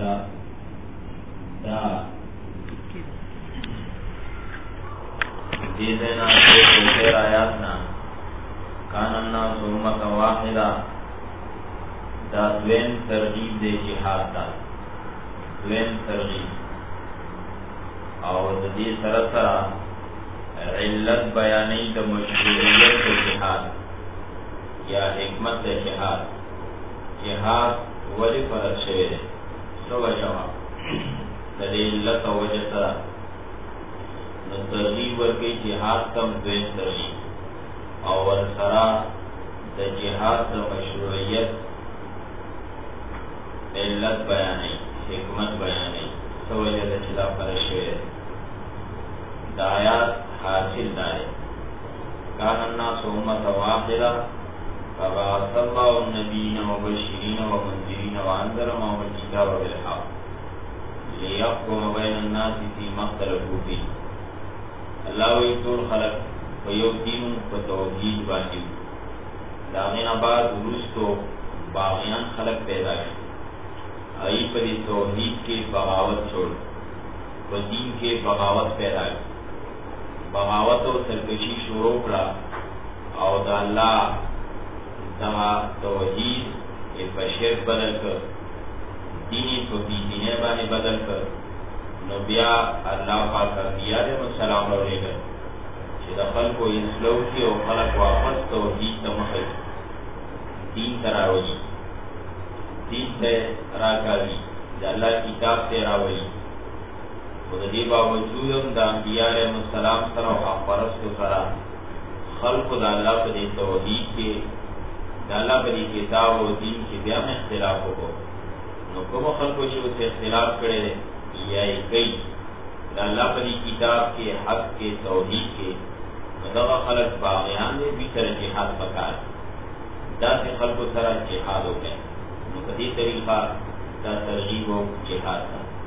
واحدا دا دیدنا خیر آیاتنا کان الناس امتا واحدا دا دوین ترغیب دے جہاد دا دوین ترغیب او د دې سره سره علت بیانې د مشروعیت د جهاد یا حکمت د جهاد جهاد ولی فرض شوی دی څه وجه وه د دې علت او وجه سره نو ترغیب ورکوي جهاد ته دویم ترغیب او ورسره د جهاد د مشروعیت علت بیانې حکمت بیانې څه وجه ده چې دا فرض شوی دی د آیات حاصل داره کان الناس امة واحدة فبعث الله النبيين مبشرين ومنذرين وانذر معهم الكتاب بالحق ليحكم بين الناس فيما اختلفوا فيه الله وی ټول خلق په یو دین په توحید باندې دا غنا بعد ورستو باغیان خلق پیدا شي ای په دې توحید کې بغاوت چھوڑ په دین کې بغاوت پیدا شي بغاوت او سرکشی شروع کړه او د الله دا توحید یې په شرک بدل کړ دیني په دینه باندې بدل کړ نو بیا الله پاک انبیاء علیهم السلام ورغله چې د خلکو اصلاح کی او خلق واپس توحید ته مخه دین تراوی دین ته راکاږي د الله کتاب ته راوي او د دې باوجود هم د انبیاء علیهم السلام سره او پرستو سره خلق د الله په دې توحید کې د الله په دې کتاب او دین کې بیا اختلاف وکړو نو کوم خلکو چې اوس اختلاف کړي یا یې کوي د الله په دې کتاب کې حق کې توحید کې دغه خلک باغیان دي به تر جهاد پکار دا چې خلکو سره جهاد وکړي نو په دې طریقه دا ترغیب او جهاد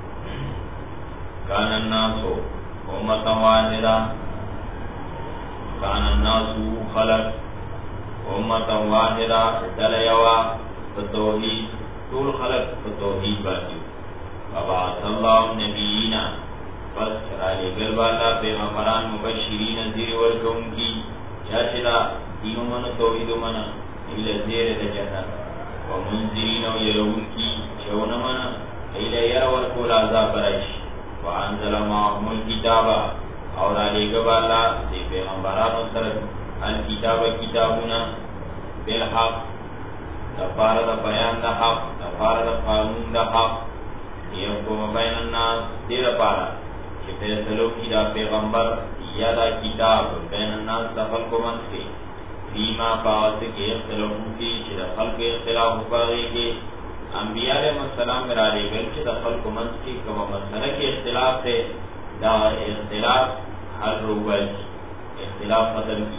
کان الناس امة واحدة کان الناس خلق امة واحدة دلیوا فتوحید طول خلق فتوحید باتی فبعث اللہ نبیین پس رالی گلوالا پیغمبران مبشرین زیر ورکون کی چاچلا دینو من توحید من ایل زیر دا جنت ومنذرین و یرون کی چون من ایل یر ورکول عذاب برش وانزل معهم الكتاب اور علیگب اللہ دی پیغمبران سرد الكتاب کتابنا بالحق دفار دا بیان دا حق دفار دا قانون دا حق یحکم بین الناس دیر پارا چی فیصلو کی دا پیغمبر یا دا کتاب بین الناس دا خلق و منس کے فیما باعث کے اختلافو کی چی دا خلق اختلافو پاگے کے انبیاء علیہ السلام میرا لے گل چی دا خلق و منس کی کم مسئلہ کی اختلاف ہے دا اختلاف حل روبل اختلاف ختم کی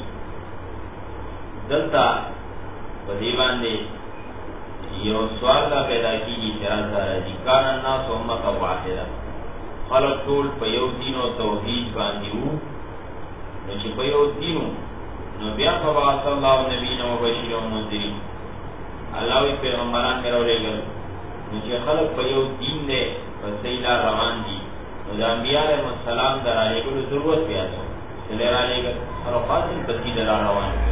دلتا بدیوان دے یو سوال دا پیدا کی اعتراض دارا دی کان الناس امت واحدہ خلق ټول په یو دین او توحید باندې وو نو چې په یو دین نو بیا په صلی الله نبینا و بشیر و منذرین الله وی پیغمبران راولېګل نو چې خلق په یو دین دی په صحیح لار روان دي نو د انبیاء علیهم السلام درالېګلو ضرورت بیا ده چې لرالېګل خلقات په صحیح لار روان دي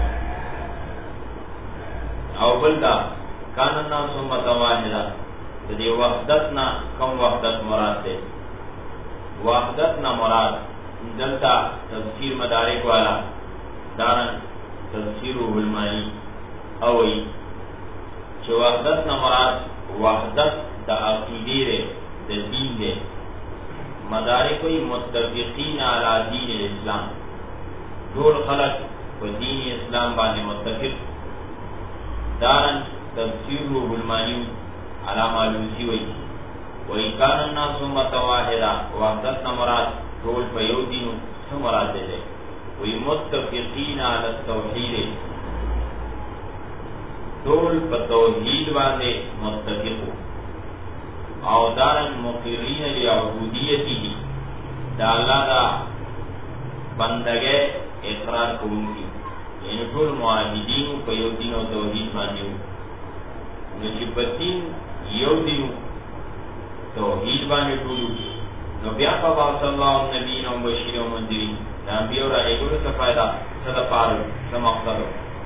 او بلدا کان الناس امة واحدة د دې وحدتنا کم وحدت مراد ده وحدتنا مراد دلتا تفسیر مدارک والا دارن تفسیر علمائی اوئی چه وحدتنا مراد وحدت دا عقیدی رے دا دین دے مدارکوی متفقین علی دین الاسلام دول خلق و دین اسلام باندې متفق دارن تفسیر علمائی علامہ لوسی وی وی کان الناس امة واحدہ وحدتنا مراد طول پیو دینو سو مراد دے وی متفقین علی التوحید طول پا توحید باندے متفقو او دارن مقرین لعبودیتی دا اللہ دا بندگے اقرار کرونگی یعنی طول معاہدینو پیو دینو توحید باندیو نجبتین یو دینو توحید باندې ټول نو بیا په صلی الله نبی نو بشیر او منذرین دا بیا را ایګورو څه فائدہ څه د پاره څه مقصد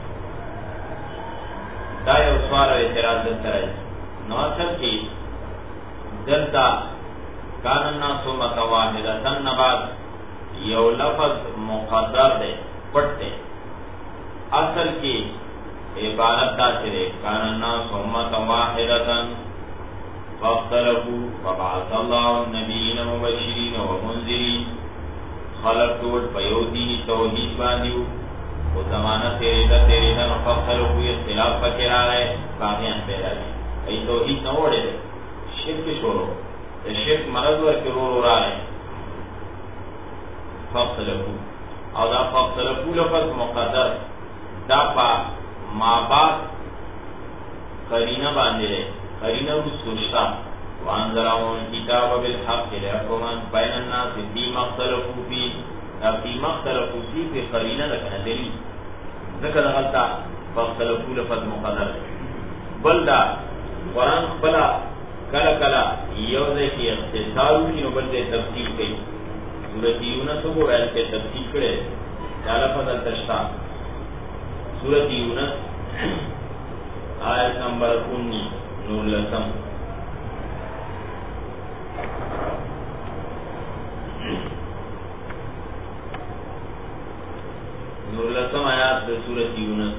دا یو سوال اعتراض درته نو اصل کې دلته کان الناس متواحدة نبات یو لفظ مقدر دے پٹ دے اصل کی عبارت دا چرے کان الناس متواحدة فاختلفوا فبعث الله النبیین مبشرین ومنذرین خلق ټول په یو دینی توحید باندې او زمانہ تیرے دا فاختلفوا اختلاف پکې راغی باغیان پیدا دي ای توحید نه وړي شرک شروع شرک مرض ورکی رو رائے فاختلفو او دا فاختلفو لفظ مقدر دا پا ماباد قرینہ باندے لے قرینہ رسوشتا وانزلہون کتاب بالحق لحکمان بین الناس فی مختلفو فی فی مختلفو فی قرینہ لکن دلیل ذکر غلطا فاختلفو لفظ مقدر بل دا قرآن بلا کلا کلا یو ځای کې اختصار وکړي نو بل ځای تفصیل کوي سورۃ یونس وګورئ چې تفصیل کړي دا لفظ التشتا سورۃ یونس آیت نمبر 19 نور لسم آیات د سورۃ یونس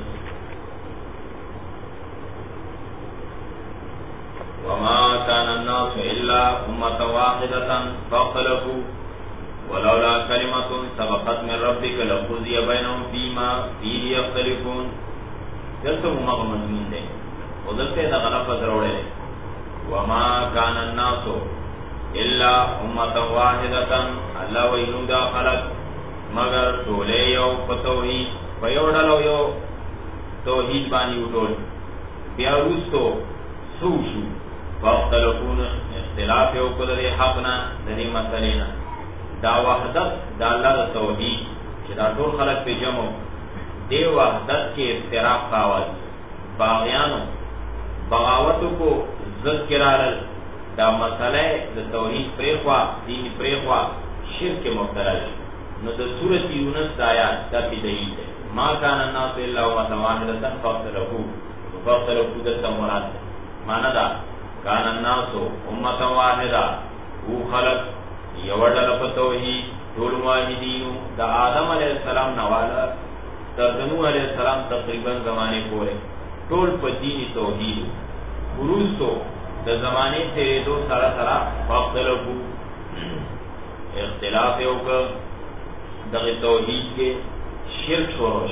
وما كان الناس إلا أمة واحدة فاختلفوا ولولا كلمة سبقت من ربك لقضي بينهم فيما فيه يختلفون دلته موږ مضمون دی او دلته دا غلط دروړل وما كان الناس إلا أمة واحدة الله وينودا خلق مگر ټول یو توحید په یو ډول یو توحید باندې وټول بیا وروسته سوشو واختلفون اختلاف یو کدر حقنا دنی مسلینا دا وحدت دا اللہ دا توحید چه دا طول خلق پی جمع دی وحدت کے افتراق خواهد باغیانو بغاوتو کو زد کرارل دا مسئلہ دا توحید پریخوا دین پریخوا شرک مبتلل نو دا سورت یونس دا آیات دا پی دلیل ہے ما کان الناس الا ومتواحدتا فاختلفو دا سمورات مانا دا کان الناس امتا واحدا او خلق یوڑل فتوحید طول واحدینو دا آدم علیہ السلام نوالا تردنو علیہ السلام تقریبا زمانے پورے طول پا دین توحید خروز تو دا زمانے تیرے دو سرا سرا فاختلفو اختلاف اوکا دا توحید کے شرک شوروش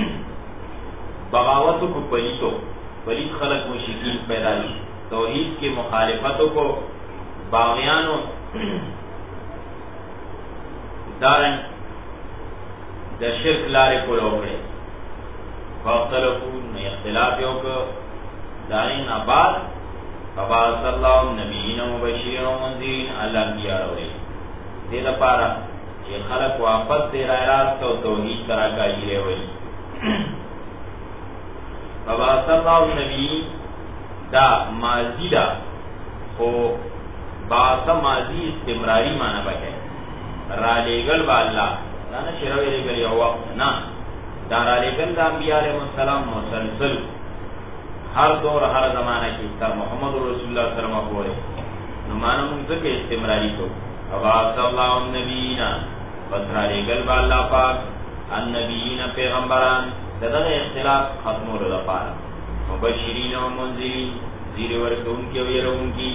بغاوتو کو پلیت خلق مشرکین پیدا لی توحید کی مخالفتوں کو باغیانوں دارن در شرک لارے کو روکڑے فاختلفون میں اختلافیوں کو دارین آباد فبعث صلی اللہ نبیین و مبشرین و منذرین اللہ کیا روڑے دیدہ پارا یہ خلق واپس دے رائے راست و توحید کرا کا جیرے ہوئی فبعث صلی اللہ نبیین دا ماضی دا خو باعث ماضی استمراری مانا بکے را لیگل با اللہ دانا شروع لیگل یا وقت نا دا را لیگل دا انبیاء علیہ السلام مسلسل ہر دور ہر زمانہ کی تر محمد رسول اللہ صلی اللہ علیہ وسلم پورے نمانا منزق استمراری کو فبعث اللہ النبیین بس را لیگل با اللہ پاک النبیین پیغمبران دا اختلاف ختم ہو رہا پارا مبشرین و منذرین زیر ورکون کی ویرون کی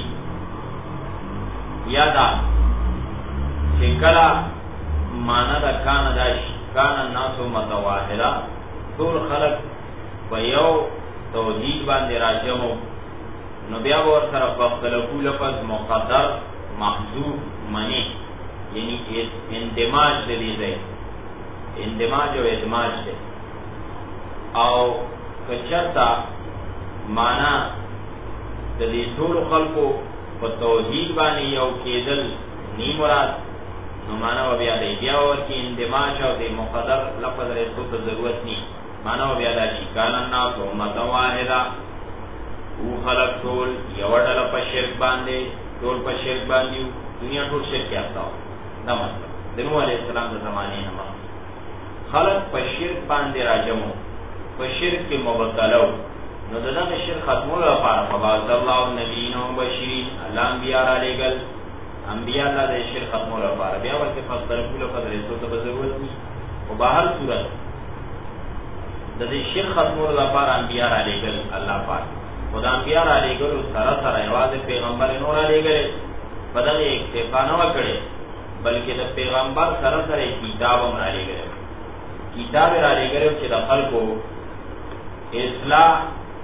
یادا چکلا مانا دا کانا داش کانا الناس متواحدا طول خلق بیو توحید باندې راجمو نو بیا ور سره فاختلفو لفظ مقدر محذوف منی یعنی اندماج دی دی اندماج او ادماج دی او کچرتا مانا د دې ټول خلقو په توحید باندې یو کېدل نی مراد نو معنا و بیا دی بیا ورکی اندماج او د مقدر لفظ رسو ته ضرورت نی معنا و بیا دی کان الناس امه واحده او خلق ټول یو ډله په شرک باندې ټول په شرک باندې دنیا ټول شرک یافته دا مطلب د نوح علیه السلام د زمانې نه خلق په شرک باندې راجمو په شرک کې مبتلا نو دغه شرک ختمولو لپاره فبعث الله النبیین مبشرین الله انبیاء را لېږل انبیاء الله د شرک ختمولو لپاره بیا ورته فاصله لپاره رسول ته ضرورت نشته او په هر صورت د دې شرک ختمولو لپاره انبیاء را لېږل الله پاک خدا انبیاء را لېږل سره سره یوازې پیغمبر نور را لېږل په دغه اکتفا نه وکړي بلکې د پیغمبر سره سره کتاب هم را لېږل کتاب را لېږل چې د خلکو اصلاح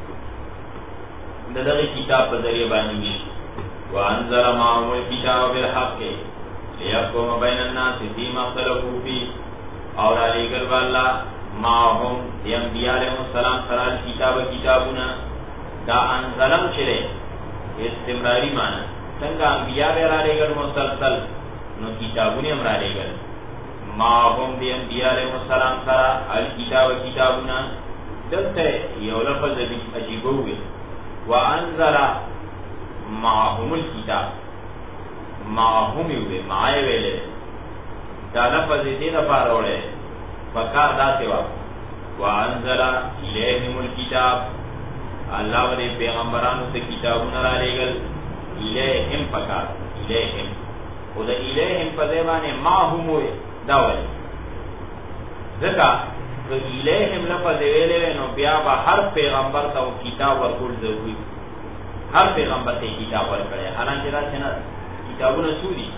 دغه کتاب په ذریعہ باندې وشي وانزل معهم الكتاب بالحق ليحكم بين الناس فيما اختلفوا فيه اور علیګر والا معهم انبیاء علیهم السلام سره کتابونه دا انزلم چره استمراری معنی څنګه انبیاء به را لېګر مسلسل نو کتابونه هم را لېګر معهم انبیاء علیهم السلام سره کتابونه دلته یو لفظ دې عجیب وي وانزل معهم الكتاب معهم یوه معای ویلې دا لفظ دې نه پاروړې فکر دا سیوا وانزل الیهم الكتاب الله دې پیغمبرانو ته کتابونه را لېږل الیهم فکر الیهم او دا الیهم په ځای باندې معهم وي دا وایي ځکه د الیهم لفظ ویلې نو بیا به هر پیغمبر ته کتاب ورکول ضروري هر پیغمبر ته کتاب ورکړي حالانکه دا څنګه کتابونه سوري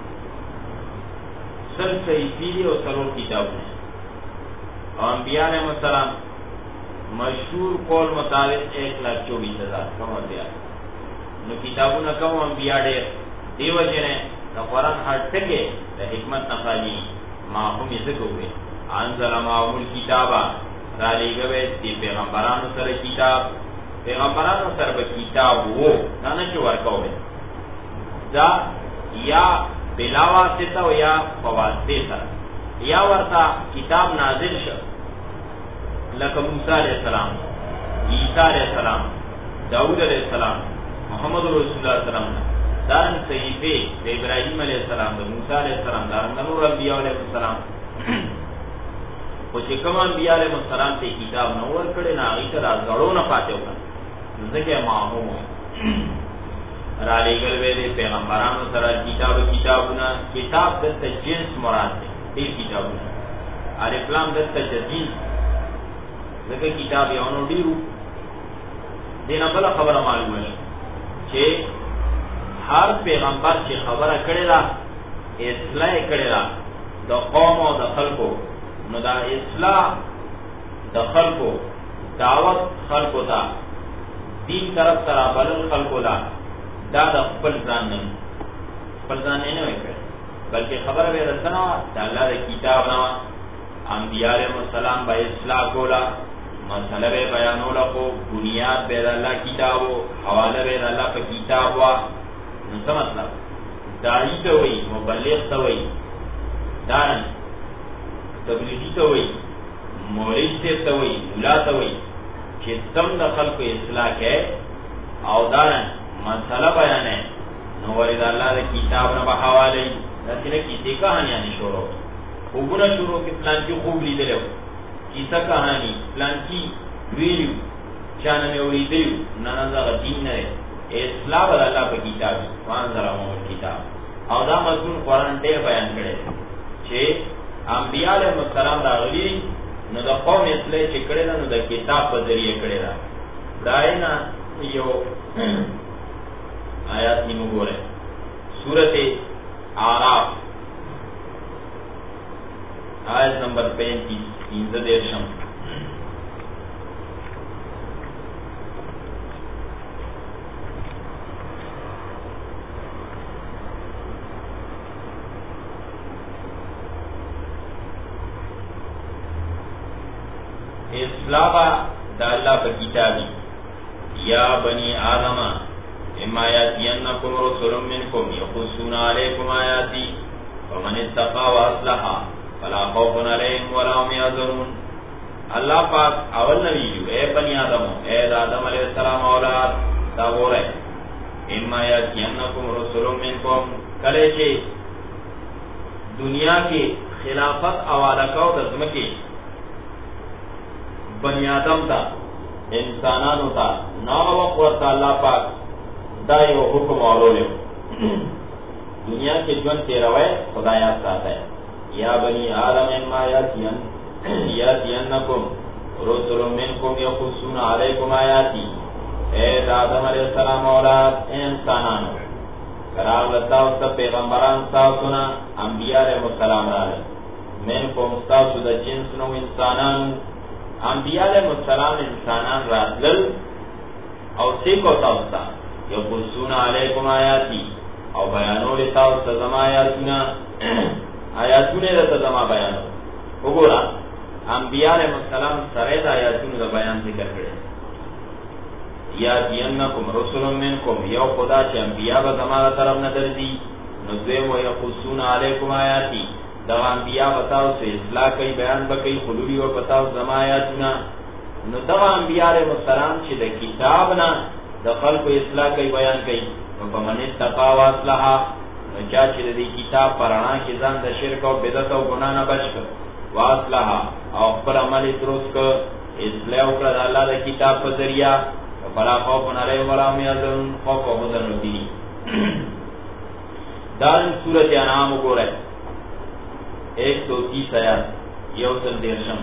سل صحیفې او څلور کتابونه انبیاء علیهم السلام مشهور قول مطابق 1,24,000 کم دیا نو کتابونه کوم انبیاء ډېر دیو جنې د قرآن هر ټکي د حکمت نه خالي ما هم یې څه کوي انزل معهم الكتاب را لېږوي دې پیغمبرانو سره کتاب پیغمبرانو سره به کتاب وو نه چې ورکوي دا یا بلا واسطه او یا په واسطه سره یا ورته کتاب نازل شو لکه موسی علیہ السلام عیسی علیہ السلام داؤد علیہ السلام محمد رسول الله صلی الله علیه وسلم دارن صحیفه د ابراهیم علیہ السلام د موسی علیہ السلام دارن نور انبیاء علیہ السلام او چې کوم انبیاء علیہ السلام ته کتاب نو ورکړي نه هغه تر غړو نه پاتې وکړي ځکه معهم را لېږل وی پیغمبرانو سره کتابونه کتاب د جنس مراد دی دې کتابونه الف لام د تجدید ځکه کتاب یو نو ډیرو دینه بل خبره معلومه شي چې هر پیغمبر چې خبره کړي دا اصلاح کړي دا د قوم او د خلکو نو دا اصلاح د خلکو دعوت خلکو ته دین طرف سره بلل خلکو لا دا د خپل ځان نه وکړي بلکې خبره به رسنه د الله د کتاب نه انبیاء علیهم السلام به اصلاح کولا مسئله به بیانولا کو بنیاد به د الله کتابو حواله به د الله په کتاب وا نو څه مطلب داعی ته وایي مبلغ ته وایي دان تبلیغی ته وایي مولوی ته وایي مولا ته وایي چې تم د خلکو اصلاح کې او دان مسئله بیانې نو ورته الله د کتاب نه په حواله دا چې کیسه کہانیاں شروع وګوره شروع کې پلان کې خوب لیدلو کیسه کہانی پلان کې ویلو چانه مې ولیدل نه نه دین نه اصلاح ول الله په کتاب وانزل معهم الكتاب او دا مضمون قرآن ډېر بیان کړي چې انبیاء علیهم السلام راغلي نو د قوم اصلاح چې کړي نو د کتاب په ذریعہ کړي دا نه یو آیات نیمه ګوره سورته आराफ आयत नंबर 35 اصلاح دا اللہ پا کتابی یا بنی آدم اما یاتینکم رسول منکم یقصون علیکم آیاتی فمن اتقى واصلح فلا خوف علیہم ولا هم یحزنون اللہ پاک اول نبی اے بنی آدم اے آدم علیہ السلام اولاد دا غورے اما یاتینکم رسول منکم کله چې دنیا کې خلافت حواله کو د ځمکې بنی آدم ته انسانانو ته نو وقت الله پاک دا یو حکم اورولو دنیا کې ژوند تیروي خدای ساته یا بنی آدم اما یاتینکم رسول منکم یقصون علیکم آیاتی اے آدم علیہ السلام اولاد انسانانو کراو لتاو تا پیغمبران تاسونا انبیاء علیہ السلام رالی منکم تاسو دا جنس نو انسانانو انبیاء علیہ السلام انسانان راتلل او سیکو تاستا یقصون علیکم آیاتی او بیانو لتاو تزم آیاتونا آیاتونه دا تزم بیانو وګورا انبیاء علیہ السلام سره دا آیاتونو دا بیان ذکر کړي یا دینکم رسول منکم یو خدا چې انبیاء به زماره طرف نه درځي نو دوی مو یقصون علیکم آیاتی دا انبیاء بتاو سے اصلاح کوي بیان بکئی خلوی او بتاو زما آیاتونه نو دا انبیاء علیہ السلام چې د کتاب نه د خلق اصلاح کوي بیان کوي نو په من تقوا واصلح نو چا چې د کتاب پرانا کې ځان د شرک او بدعت او ګناه نه بچ کړ واصلح او خپل عمل درست کړ اصلاح وکړه د الله د کتاب په ذریعہ فلا خوف علیهم ولا هم یحزنون خوف او حزن نشي دال سورۃ انعام وګورئ 130 آیات یو تل دیرشم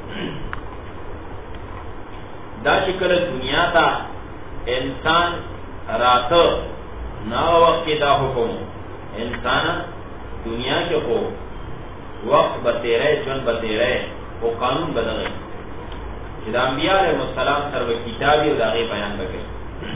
دا چې کله دنیا ته انسان راته نو وخت دا حکم انسان دنیا کې کو وقت بتیرے جون بتیرے او قانون بدلای چې د انبیاء علیهم السلام سره کتابي او دغه بیان وکړي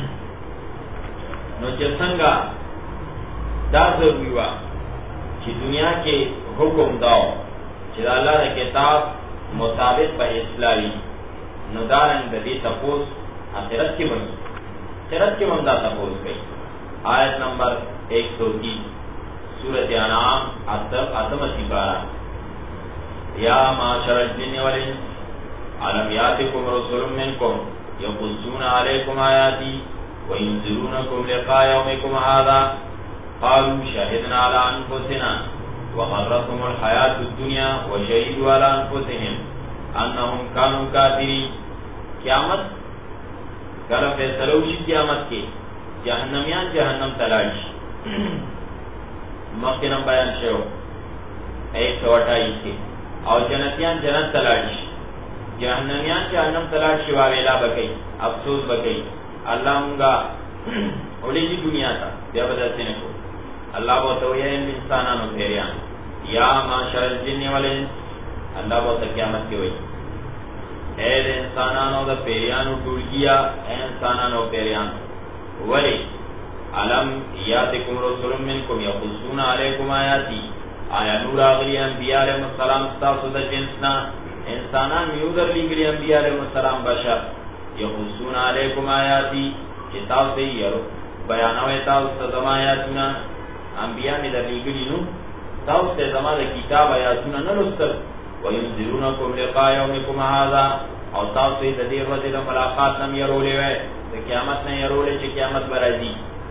نو چې څنګه دا ضروري و چې دنیا کې حکم داو چې د الله د کتاب مطابق په اسلامي نو دارن د دې تپوس اخرت کې وایي اخرت کې هم دا تپوس کوي آیت نمبر 130 سورۃ انعام اتم سپارہ یا معاشر الجن والانس علم یاتکم رسول منکم یقصون علیکم آیاتی وینذرونکم لقاء یومکم هذا قالوا شهدنا على انفسنا وغرتهم الحیاة الدنیا وشهدوا على انفسهم انهم كانوا کافرین قیامت کله فیصله وشي قیامت کې جهنميان جهنم تلاش مخکنم بیان شو 128 کې او جنتیان جنت تلاش جهنميان جهنم تلاش شي واویلا بکئی افسوس بکئی الله مونږه اولېږي دنیا ته بیا بدلته نه کو الله بو ته یې انسانانو پیریان یا معاشر الجن والانس الله بو ته قیامت کې وایي اے انسانانو د پیریانو ټولګیا انسانانو پیریان ولی علم یاتکم رسول منکم یقصون علیکم آیاتی آیا نور اغلی انبیاء علیہ السلام تاسو د جنسنا انسانان میودر لګلی انبیاء علیہ السلام بشر یقصون علیکم آیاتی کتاب سے یرو بیانوي تاسو د آیاتونه انبیاء می د لګلی نو تاسو د زما د کتاب آیاتونه نه لوستل وینذرونکم لقاء یومکم هذا او تاسو د دې ورځې د ملاقات نم یرولې وای د قیامت نه یرولې چې قیامت برازي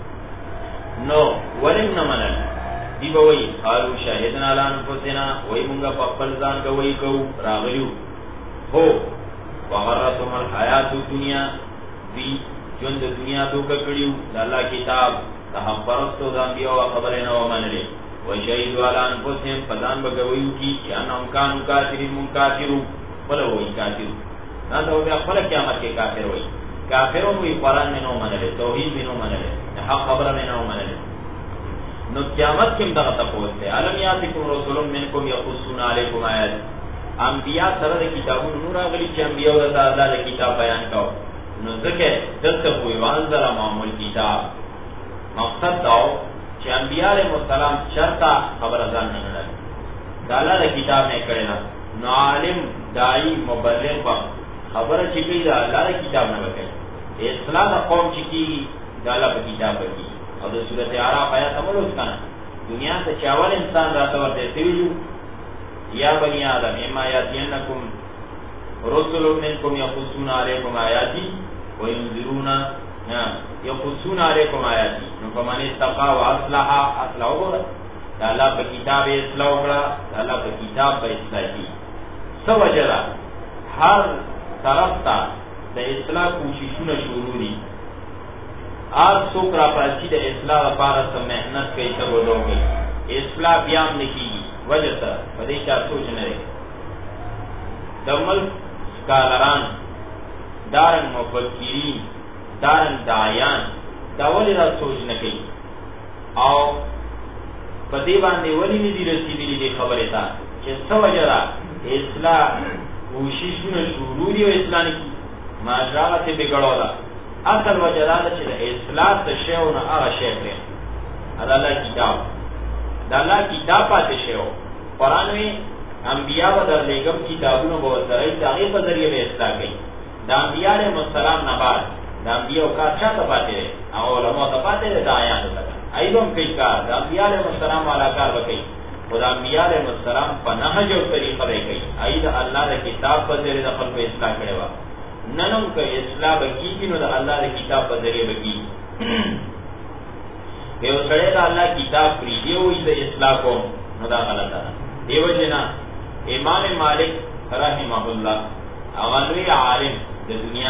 نو ولن نمنل دی بوئی قالو شاهدنا علی انفسنا وای مونږه په خپل ځان کوي کو راغلیو هو وغرتهم الحیات الدنیا دی ژوند د دنیا دوک کړیو د الله کتاب ته پرستو د انبیو خبره نه ومنلې وشهدوا علی انفسهم پدان بګویو کی چې انهم کانوا کافرین منکافرو بل وای کافر دا نو بیا خپل قیامت کې کافر وای کافرون وی قرآن میں نو منلے توحید میں نو منلے حق خبر میں نو منلے نو قیامت کم دغه تپوس ته علم یاتکم رسول منکم یقصون علیکم آیات انبیاء سره د کتابونو نور غلی چې انبیاء د الله د کتاب بیان کاو نو ځکه دلته کوئی وانزل معمول کتاب مقصد داو چې انبیاء علیهم السلام چرتا خبر ځان نه لري د الله د کتاب نه کړي نو عالم داعی مبلغ خبر چې کوي د الله د کتاب نه وکړي اصلاح قوم چې کی د الله په کتاب کې او د سورۃ اعراف آیات هم ولوستان دنیا ته چاول انسان راته ورته ویلو یا بنی آدم اما یاتینکم رسول منکم یقصون علیکم آیاتی وینذرون یقصون علیکم آیاتی نو په معنی استقا او اصلاح اصلاح وګوره د الله په کتاب اصلاح وکړه د الله په کتاب په اصلاح کی سو وجرا هر طرف ته د اصلاح کوششونه شروع دي آج سوکرا پاچی د اصلاح لپاره سم محنت کوي ته وډوږي اصلاح بیا هم نکېږي وجه ته په دې چا سوچ نه لري د ملک سکالران دارن مفکرین دارن داعیان دا ولی را سوچ نه کوي او په دې باندې ولی نه دي رسېدلي دې خبرې ته چې څه وجه ده اصلاح کوششونه شروع دي او اصلاح نه کېږي معاشره ته بګړو ده اصل وجه دا چې د اصلاح څه شی او نه هغه شی دی د الله کتاب د الله کتاب پاتې شی او قرآن وی انبیاء و در لګم کتابونو به ورسره د هغې په ذریعه به اصلاح کوي د انبیاء علیهم السلام نه بعد د انبیاء کار چا ته پاتې دی هغه علماء ته پاتې دی د آیاتو ته ایدو هم کوي کار د انبیاء علیهم السلام والا کار به کوي خو د انبیاء علیهم السلام په نهج او طریقه به کوي ای د الله د کتاب په ذریعه د خلکو اصلاح کړې وه ننم که اصلاح به کېږي نو د الله د کتاب په ذریعه به کېږي که یو سړی د الله کتاب پرېږدي وایي زه اصلاح کوم نو دا غلطه ده دې وجې نه امام مالک رحمه الله هغه لوی عالم د دنیا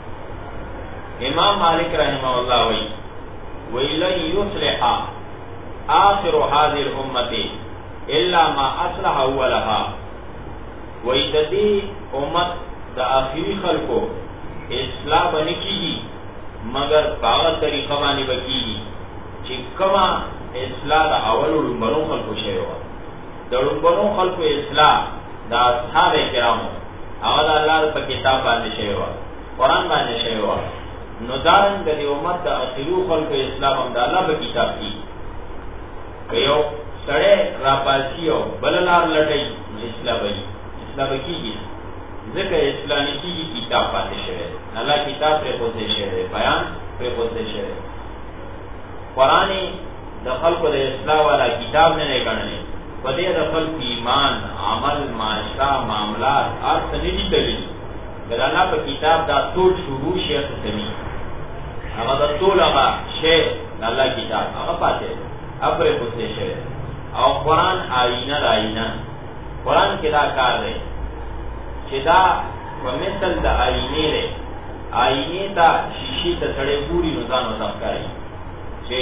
امام مالک رحمه الله وایي لن یصلح آخر هذه الامة الا ما اصلح اولها وایي د دې امت د آخري خلکو اصلاح به نه کېږي مګر په هغه طریقه باندې به کېږي چې کومه اصلاح د اولو ړومبنو خلکو شوې وه د ړومبنو خلکو اصلاح د اصحاب کرامو هغه د الله په کتاب باندې شوې وه قرآن باندې شوې وه نو دارنګه د دې امت د آخري خلکو اصلاح هم د الله په کتاب کېږي که یو سړی راپاڅي او بله لار لټوي نو اصلاح به کېږي ځکه اسلامي کېږي کتاب پاتې شوی دی الله کتاب پرېښودی شوی دی بیان پرېښودی شوی دی قرآن د خلکو د اصلاح والا کتاب نه دی ګڼلی په دې د خلکو ایمان عمل معاشره معاملات هر څه نه دي تللي که د الله په کتاب دا ټول شروع شي هڅه کوي هغه د ټول هغه شی د الله کتاب هغه پاتې دی هغه پرېښودی شوی دی او قرآن آینه د آینه قرآن کې دا کار دی چې دا په مثل د آینې دی آینې ته شیشې ته سړی ګوري نو ځان ورته ښکاري چې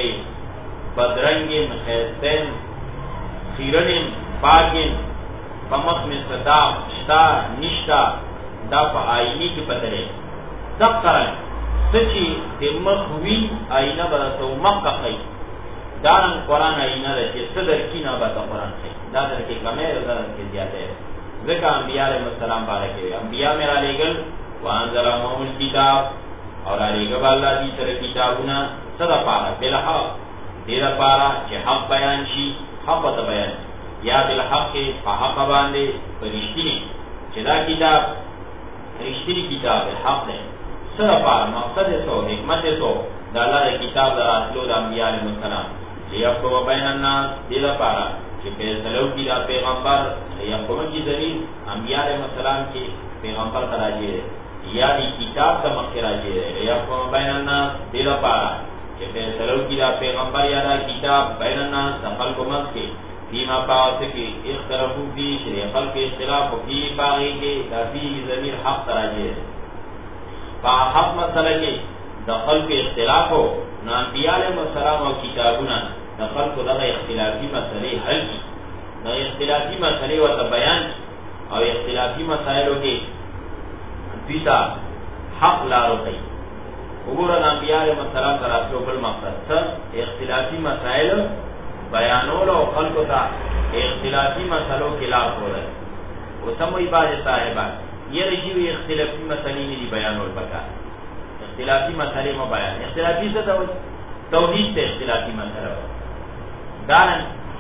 بدرنګ ښایسته یم خیرن یم پاک یم په مخ مې څه داغ شته نشته دا په آینې کې پته دی دقه رنګ څه چې د مخ وي آینه به درته مخکه ښایي دا رنګ قرآن آینه ده چې څه درکړي نه به ته قرآن ښایي دا درکې کمی ده دا درکې زیاتی ده ذکر انبیاء علیہ السلام بارکے انبیاء میں را لے گل وانزل معهم الكتاب اور را لے گل اللہ دی سر کتابنا صدا پارا بالحق دیرا پارا چه حق بیان شی حق تا بیان یا بالحق کے حق باندے فرشتینی چدا کتاب فرشتینی کتاب حق دے صدا پارا مقصد سو حکمت سو دا اللہ دی کتاب دا راسلو دا انبیاء علیہ السلام لیفقو بین الناس دیرا پارا کہ فیصلو کی دا پیغمبر یقوم کی دلیل انبیاء علیہ السلام کے پیغمبر کا راجی ہے یا دی کتاب کا مخی راجی ہے یقوم بین الناس دیل پارا کہ فیصلو کی دا پیغمبر یا دا کتاب بین الناس دا خلق مخ کے فیما پاوت کی اختلافو فی شریع خلق اختلاف فی باغی کے دا فی ضمیر حق راجی ہے فا حق مسئلہ کے دا خلق اختلاف ہو نا انبیاء علیہ السلام و کتابونا دا خلق دا اختلافی مسئلے حل کی دا اختلافی مسئلے و بیان اور اختلافی مسائلوں کے دیتا حق لارو کئی عبورا انبیاء علیہ السلام کا راسلو بل مقصد سر اختلافی مسائل بیانول و خلق تا اختلافی مسئلوں خلاف ہو رہے وہ سموئی باز صاحبان یہ رجیو اختلافی مسئلے نہیں بیانول بکا اختلافی مسئلے میں بیان اختلافی سے توحید سے اختلافی مسئلہ دارن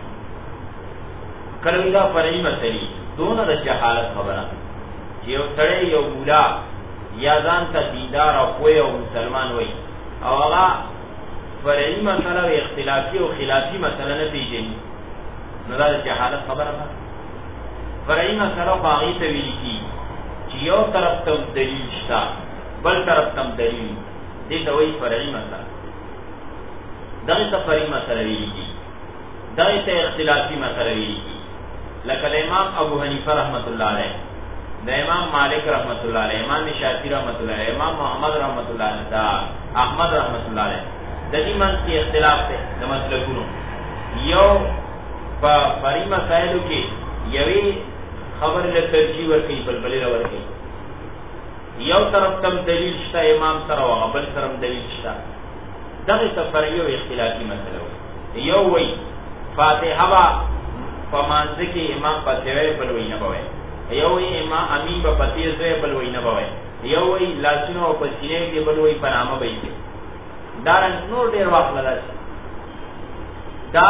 کلوی دا فرعی مسئلی دون دا جہالت خبرہ یو سڑے یو مولا یا ځان ته دیندار او پوه او مسلمان وي او هغه فرعي مسله او اختلافي او خلافي مسله نه پیژني نو دا جهالت خبره ده. فرعي مسله خو هغې ته ویل کېږي چې یو طرف ته دلیل شته بل طرف ته دلیل دې ته وایي فرعي مسله. دغه سفری مسله ویږي، دغه ته اختلافي مسله ویږي. لکه امام ابو حنیفه رحمت الله علیه، د امام مالک رحمت الله علیه، امام شافعی رحمت الله علیه، امام محمد رحمت الله علیه، دا احمد رحمت الله علیه، د دې منځ کې اختلاف دی د مسلکونو. یو په فری مسائلو کې یوې خبر له ترجیح ورکړي، بلبلې را ورکړي. یو طرف تم دلیل شته امام سره او بل طرف دلیل شته. دغه سفری او اختلافي مسله وي. یو وی فاتحه با په مانځ کې امام پاتې بل وی نه بوي، یو وی امام امین په پاتې ځای بل وی نه بوي، یو وی لاسونو او پسینې کې بل وی پنامه وي. دا نور ډیر وخت لږ دا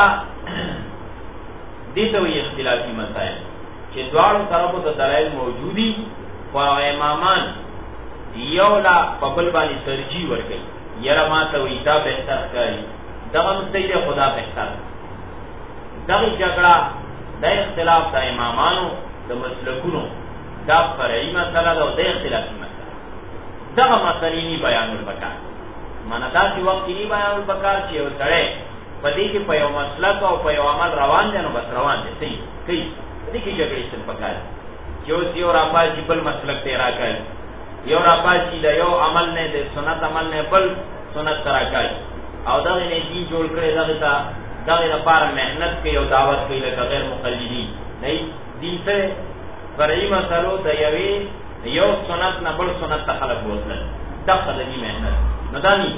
دې ته وی اختلافي مسائل چې دواړو طرفو ته دلایل موجودي، خو امامان یو لا په بل باندې ترجیح ورکړي. یره ما ته وی دا بهتر کوي، دغه مستید خدا بهتر. دغه جګړه د اختلاف د امامانو د مسلکونو دا فرعي مسله ده او د اختلافي مسله. دغه مسلې نه بیان البکار معنا دا چې وخت نه بیان البکار چې یو سړی په دې کې په یو مسلک او په یو عمل روان دي، نو بس روان دي صحیح کوي. دې کې جګړې څه پکار یو راپاجي بل مسلک ته راکړي، یو راپاجي د یو عمل نه د سنت عمل نه بل سنت راکړي، او دا نه دین جوړ کړي. دغه لپاره مهنت کوي او دعوت کوي لکه غیر مقلدین. نه دین ته فرعي مسلو د یو سنت نه بل سنت ته خلق بوتل، دغه د دې مهنت نه دا نه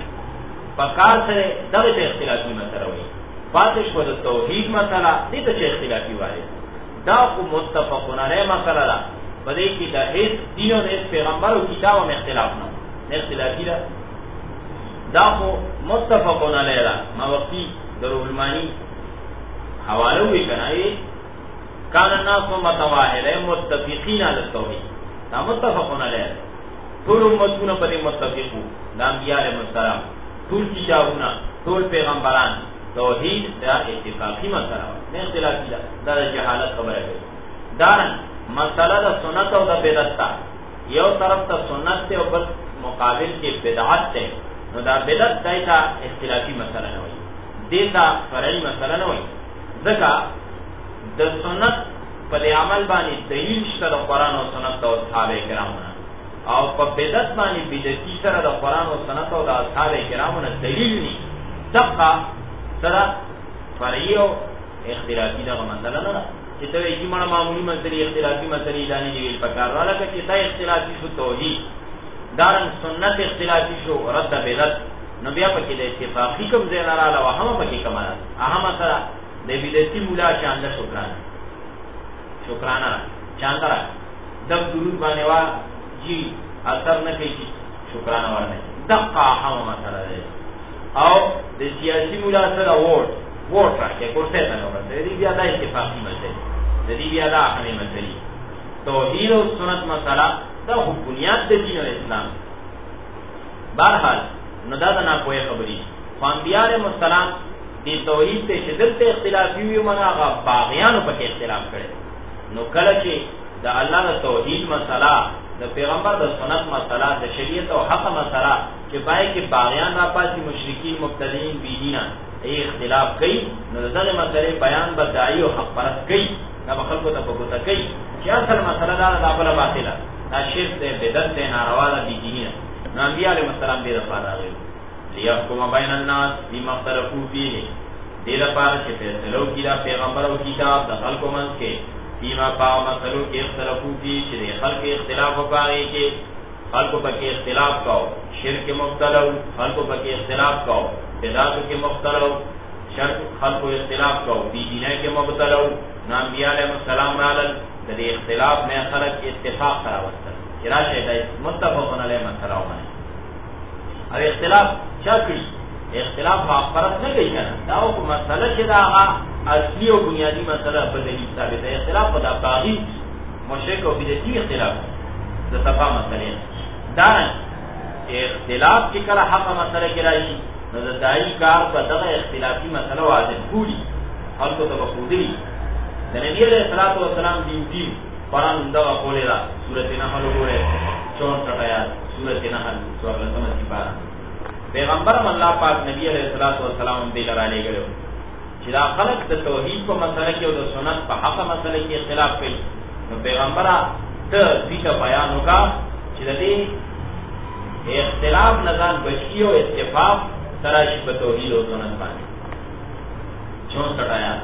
پکار سره دغه ته اختلافي مسله وي. پاتې شو د توحید مسله دې ته اختلافي وایي. دا خو متفقون علیه مسله ده، په دې کې د هیڅ دین او د پیغمبر او کتاب هم اختلاف نه اختلافي ده. دا خو متفقون علیه ده. ما وقتی روح المانی حواله وی کنایي کان الناس متواحده متفقین علی التوحید. دا متفقون علیه ټول امتونه په دې متفقو، د انبیاء علیهم السلام ټول کتابونه ټول پیغمبران توحید دا اتفاقی مسله نه اختلافی ده. دا جهالت خبره ده. دا مسله د سنت او د بدعت ده. یو طرف ته سنت ته او بل مقابل کې بدعت ده، نو دا بدعت دایته اختلافی مسله نه وي، دیتا فرعي مسله نه وي. ځکه د سنت په عمل باندې دلیل شته د قرآن او سنت او اصحاب کرامو، او په بدعت باندې بدعتي سره د قرآن او سنت او د اصحاب کرامو نه دلیل نه. دغه سره فرعي او اختلافي دغه مسله نه ده چې ته یې مړه معمولی مسلې اختلافي مسلې دانی دی پکار را لکه چې دا اختلافي شو توحید، دارن سنت اختلافي شو رد بدعت، نو بیا پکې د اتفاقی کوم ځای نه رااله او هم پکې کماله اهم سره د بدعتي مولا چاند شکرانه چاندرا دب درود باندې وا جی اثر نه کوي شکرانه ورنه دقه هم مسله ده. او د سیاسي مولا سره ووټ راکې کوته نه ورته دې بیا د اتفاقی مسله د دې بیا د اهمي مسله توحید او سنت مسله دا خو بنیاد د دین اسلام. بهرحال نو دا نه کوی خبري انبیاء علیهم السلام دې توحید ته شدت اختلافي وي، مونږه باغیانو په اختلاف کړي. نو کله چې د الله د توحید مسله، د پیغمبر د سنت مسله، د شریعت او حق مسله چې پای کې باغیان راپاسي مشرکین مبتدعين بيدینا اختلاف کوي، نو دغه مسلې بیان به دایو حق پرست کوي، دا خلکو ته پکوته کوي چې اصل مسله دا بل باطله، دا شرک ده، بدعت ده، ناروا ده، بيدینا. نو انبیاء علیهم السلام دې لپاره راغلي لیحکم بین الناس بما اختلفوا فيه، دې لپاره چې فیصلو کړي دا پیغمبر او کتاب د خلکو منځ کې بما پاو مسلو کې اختلافو فيه چې خلک اختلاف وکړي، کې خلکو پکې اختلاف کاو، شرک مبتلا خلکو پکې اختلاف کاو، بدعت کې مبتلا شرک خلکو اختلاف کاو، دینه کې مبتلا. نو انبیاء علیهم السلام راغلل د دې اختلاف نه خلک اتفاق سره وستل چې راشه دا متفقون علیه مسله ومني. او اختلاف چا کړي؟ اختلاف پرست نه کوي کنه، دا او مسله چې دا اصلي او بنیادی مسله په دلیل ثابته. اختلاف په د باغی مشرک او بدعتي اختلاف د صفا مسله دا اختلاف چې کله حق مسله کې راشي، نو د دایي کار په دغه اختلافي مسله واضح کوي، خلکو ته وښودي. د نبی علیہ الصلوۃ والسلام دین قرآن دغه قوله ده، سورۃ نحل وګوره 64 آیات، سورۃ نحل 14 سپاره پیغمبر الله پاک نبی علیہ الصلوۃ والسلام دې لراله غلو چې دا خلق د توحید په مسله کې او د سنت په حق مسله کې اختلاف کوي نو پیغمبر ته دې بیان وکړه چې دې اختلاف نظر بچی او اتفاق تراشی په توحید او سنت باندې 64 آیات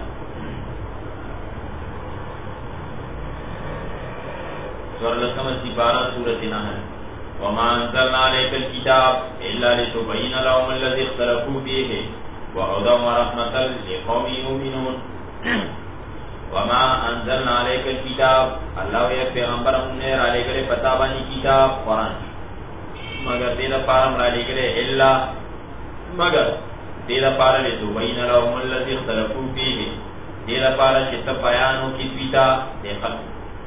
سورۃ سپارہ سورۃ نحل وما انزلنا عليك الكتاب الا لتبين لهم الذي اختلفوا فيه وهدى ورحمة لقوم يؤمنون وما انزلنا عليك الكتاب الله يا پیغمبر نے علی گلے پتا بانی کتاب قرآن مگر دې لپاره علی گلے الا مگر دې لپاره لتبين لهم الذي اختلفوا فيه دې لپاره چې ته بیانو کی پیتا دې خلق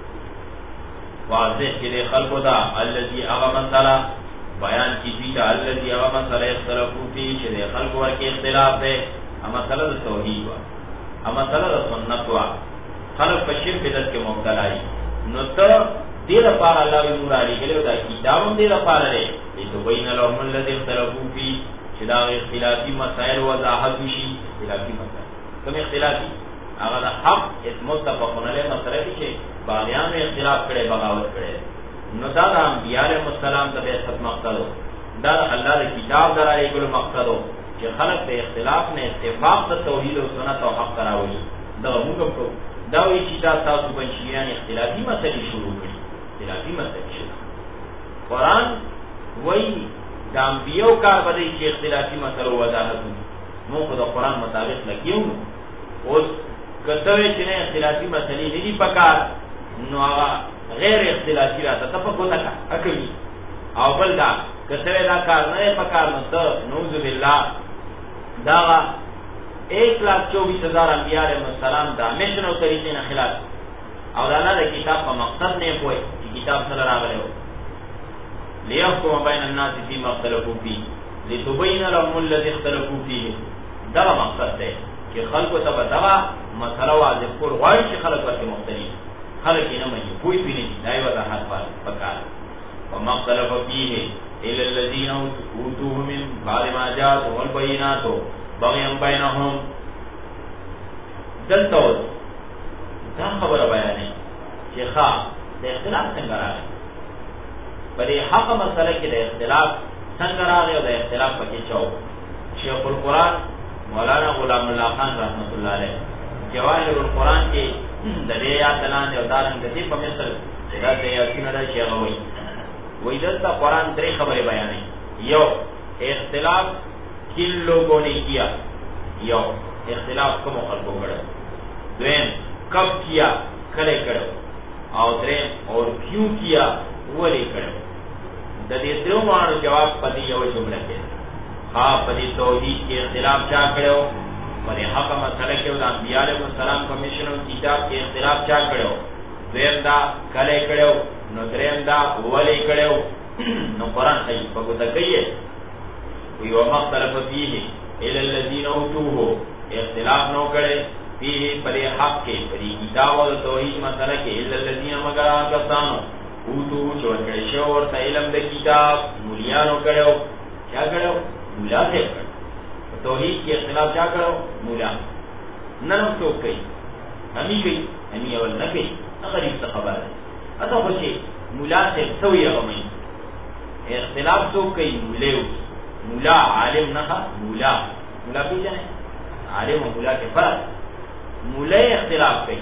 واضح کې د خلقو دا الذي اغمثلا بیان کی پیتا الذي اغمثلا اختلافو فی چې د خلقو ورکې اختلاف ده اما مسله د توحید وا اما مسله د سنت وا خلق په شرک بدعت کې مبتلا دي نو ته دې لپاره الله نور علی ګلو دا کتاب دې لپاره دی چې بین لهم الذي اختلافو فی چې دا اختلافي مسائل وضاحت شي اختلافي مسائل کوم اختلافي هغه د حق متفقون علیه مسله دي چې باغیان اختلاف کړي بغاوت کړي نو دا د انبیاء علیهم السلام ته بیعت مقصد دا الله د کتاب درای ګل مقصد چې خلق د اختلاف نه اتفاق د توحید او سنت او حق راوړي دا موږ کو دا وی چې تاسو بنشیان اختلافي مسلې شروع کړي اختلافي مسلې شروع قرآن وی د انبیاء کار بدی چې اختلافي مسلو وضاحت موږ د قرآن مطابق لګیو اوس کته چې نه اختلافي مسلې نه دي پکار نو هغه غیر اختلافي راته تفقه وکړه اکوي او بل دا کته دا کار نه پکار نو ته نوذ بالله دا 1,24,000 انبیاء علیهم السلام دا مشن او طریقې نه خلاف او دا نه د کتاب په مقصد نه پوي چې کتاب سره راغلی و ليحكم بين الناس فيما اختلفوا فيه لتبين لهم الذي اختلفوا فيه دا مقصد دی چې خلکو ته به دا مسله واضح کول غواړي چې خلک ورته مختلف خلک یې نه مني پوي پینې دا یو د حق پکار وما اختلف فيه الا الذين اوتوه من بعد ما جاءتهم البينات بغيا بينهم دلته دا خبره بیانې چې ښه د اختلاف څنګه راغی په دې حق مسله کې د اختلاف څنګه راغی او د اختلاف پکې چاو شیخ القرآن مولانا غلام الله خان رحمت الله علیه جواهر القرآن کې د دې آیات لاندې او دارن د دې په مثال دا د یاسین را شیخ وی دلته قرآن درې خبرې بیانې یو اختلاف کن لوگوں نے کیا یو اختلاف کوم خلقو کړو دویم کب کیا کله کړو او دریم اور کیوں کیا ولی کړو د دې درو مانو جواب پدې یو جمله کې پدې توحید کې اختلاف چا کړو پدې حق مسله کې د انبیاء علیهم السلام کمیشن او کتاب کې اختلاف چا کړو دویم دا کله کړو نو دریم دا ولی کړو نو قرآن صحیح پکوته کوي وی ومختلف فيه الى الذين اوتوه اختلاف نو کړي فيه پر حق کې پر کتاب او توحید مسله کې الا الذين مگر کسانو اوتوه چې ورکړي شو ورته علم د کتاب مولیانو کړو چا کړو مولا ته توحید کې اختلاف چا کړو مولا نن څه کوي همي کوي همي اول نه کوي غریب څه خبره اته خو چې مولا ته سوی غمي اختلاف څه کوي مولا عالم نخا مولا پیجنے عالم و مولا کے فرق مولا اختلاف کئی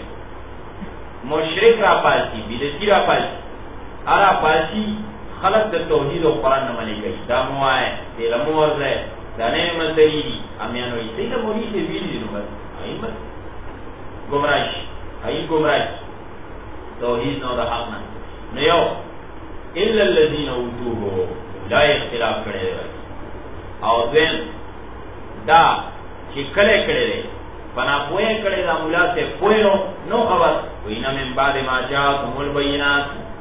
مشرک را پالسی بیدتی را پالسی ارا پالسی خلق در توحید و قرآن نمانی گئی دا موائے تیلا موز ہے دانے مندری دی امیانوی سیدہ مولی سے بیلی دی نمبر این بس گمراش این گمراش توحید نو دا حق نا نیو الا الذین اوتوه لا اختلاف کرے دے او دین دا چې کله کړي دي پنا پوهه کړي دا مولا ته پوهه نو خبر وینا من بعد ما جاءهم البينات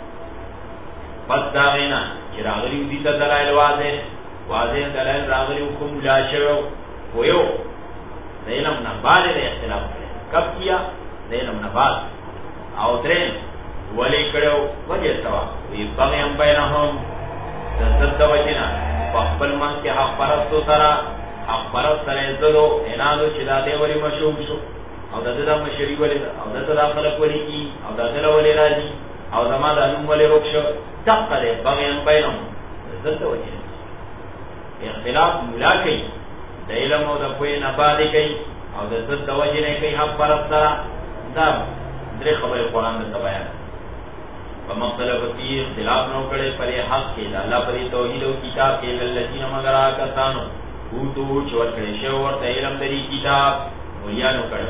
پس دا وینا چې راغلي دي ته دلایل واضح دلایل راغلي کوم لا شو ويو دینم نه باندې اختلاف کړي کب کیا دینم نه بعد او درین ولی کړو وجه سوا وی بغیم بینهم د صد وجنا خپل من کې حق پرستو سره حق پرست سره زلو انادو چې دا دی ولی مشهور شو او دا د مشری ولی او دا د خلک ولی کی او دا د ولی راځي او زما د انوم ولی روښ تقله بغیان بینهم زته وجه اختلاف مولا کوي د علم او د پوهې نه باندې کوي او د زده وجه نه کوي حق پرست سره دا درې خبرې قرآن د بیان په مختلف فيه اختلاف نو کړي پر حق کې د الله پر توحید او کتاب کې الذين مگر کسانو وو چور کړي شو ورته علم دری کتاب ویانو کړو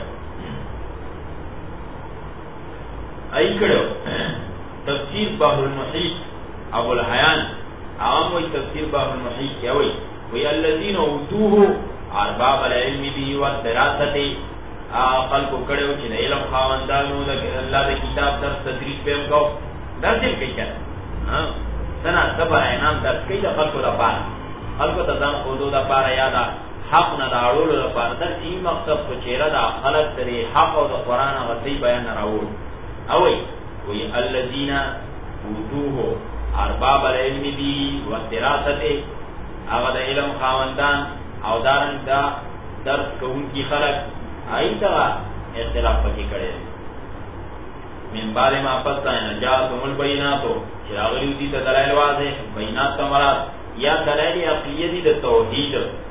ای کړو تفسیر بحر المحیط ابو الحیان عام وی تفسیر بحر المحیط کې وی الذين اوتوه ارباب العلم به والدراسه عقل کو کړو چې د علم خاوندانو د الله د کتاب درس تدریس به کو درځي کې ها سنا صبر انعام درس کې د خلکو لپاره خلکو ته ځان خودو د لپاره یاده حق نه داړو لپاره د دې مقصد په چیرې د خلک لري حق او د قران غوښتي بیان راوړي او وی الذين اوتوه ارباب العلم به والدراسه هغه د علم خاوندان او دارن دا درس کوونکی خلک ایتا اختلاف پکې کړي من بعد ما پسانه جاءتهم البينات چراغلی دي ته دلایل واضح بینات تمرات یا دلایل عقلیه دي د توحید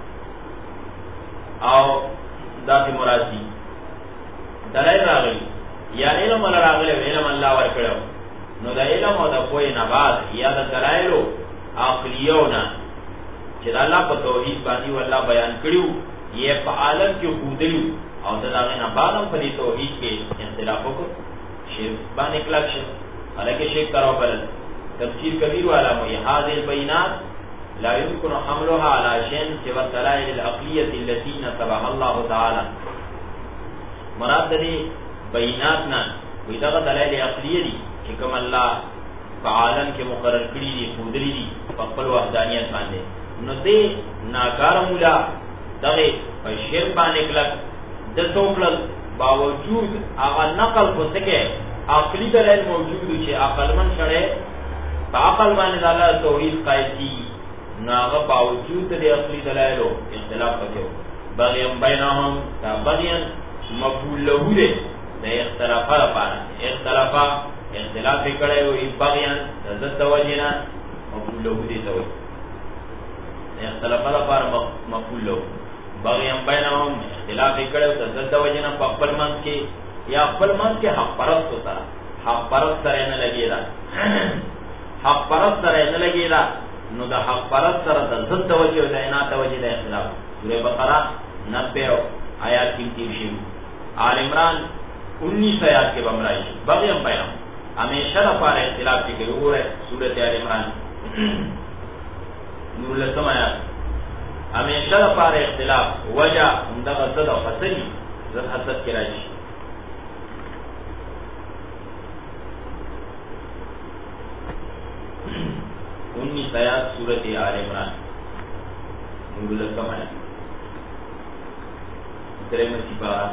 او ذات مرادی دلایل راغلي یا علم راغلي علم الله ورکړو نو د علم او د پوهې نه بعد یا د دلایل عقلیونه چې الله په توحید باندې والله بیان کړیو یې په عالم کې خودلیو او دغه نه بعدم په توحید کې اختلاف وکړ شرک باندې کلک شو حالکه شرک کارو بل تفسیر کبیر والا مو هذه البينات لا يمكن حملها على شيء سوى الدلائل العقليه التي نصبها الله تعالى مراد دې بینات نه وې دا دلایل عقلیه دي چې کوم الله په عالم کې مقرر کړی دي خودري دي په خپل وحدانیت باندې نو دې ناکار مولا دغه په شرک باندې کلک د توپل باوجود هغه نقل کو سکے عقلی دلائل موجود چې عقل من شړې په عقل باندې د الله توحید قائل دي ناغه باوجود د عقلی دلایلو اختلاف وکړو بغیم بینهم دا بغیان مفعول له دې د اختلاف لپاره اختلاف کړي وي بغیان د توجینا مفعول له دې ته وي اختلاف لپاره مفعول له بغیم بینهم اختلاف کړو د توجینا په خپل منځ کې یا خپل منځ کې حق پرست ہوتا حق پرست سره نه لګیدا حق پرست سره نه لګیدا نو د حق پرست سره د ضد توجه او د نه توجه د اختلاف سوره بقره 90 آیات کې تیر شي آل عمران 19 آیات کې بمرای بغیم بینهم ہمیشہ لپاره اختلاف کې وګوره سوره آل عمران نور له سمایا ہمیشہ لپاره اختلاف وجہ اندغه صد او حسد زد حسد کې راځي آیات سورۃ آل عمران نور السماء درېمه سپاره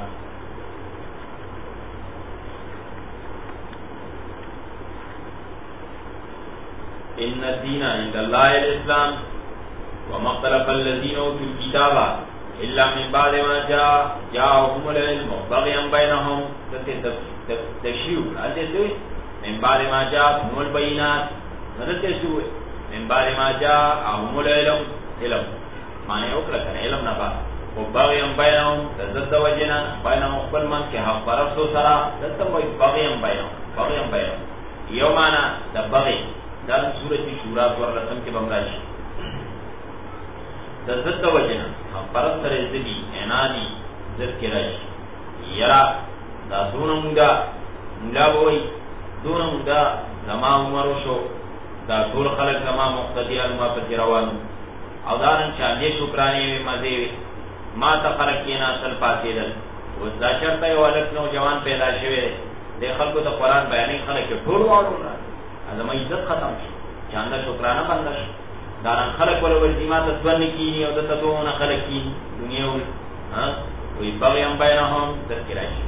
ان الدين عند الله الاسلام وما اختلف الذين اوتوا الكتاب الا من بعد ما جاءهم العلم بغيا بينهم تشيع هذا من بعد ما جاءهم البينات هذا تشيع من بعد ما جاءهم العلم علم معنی وکړه علم نه با او بغيا بينهم تزد وجنا بينهم خپل من کې حق پرستو سره دته وای بغيا بينهم یومانا د بغي دا سورۃ شورا ورلسم کې بمراشي د زد وجنا پرست سره دې انادي ذکر راشي یرا دا دونمدا مولا وای دونمدا زما عمر شو دا ټول خلک زما مقتدیان ما په روانو او دارن چاندې شکرانه مزه ما ته فرق کینا اصل پاتېدل و دا شرط یو ولک نو جوان پیدا شوه د خلکو ته قران بیانې خلک ټول وایو ازما عزت ختم شي چاندا شکرانه بند شي دارن خلک ول ورځما ته ځوان کینی او د تاسو نه خلک کین دنیا ول ها وی بغیم بینهم ذکر راشي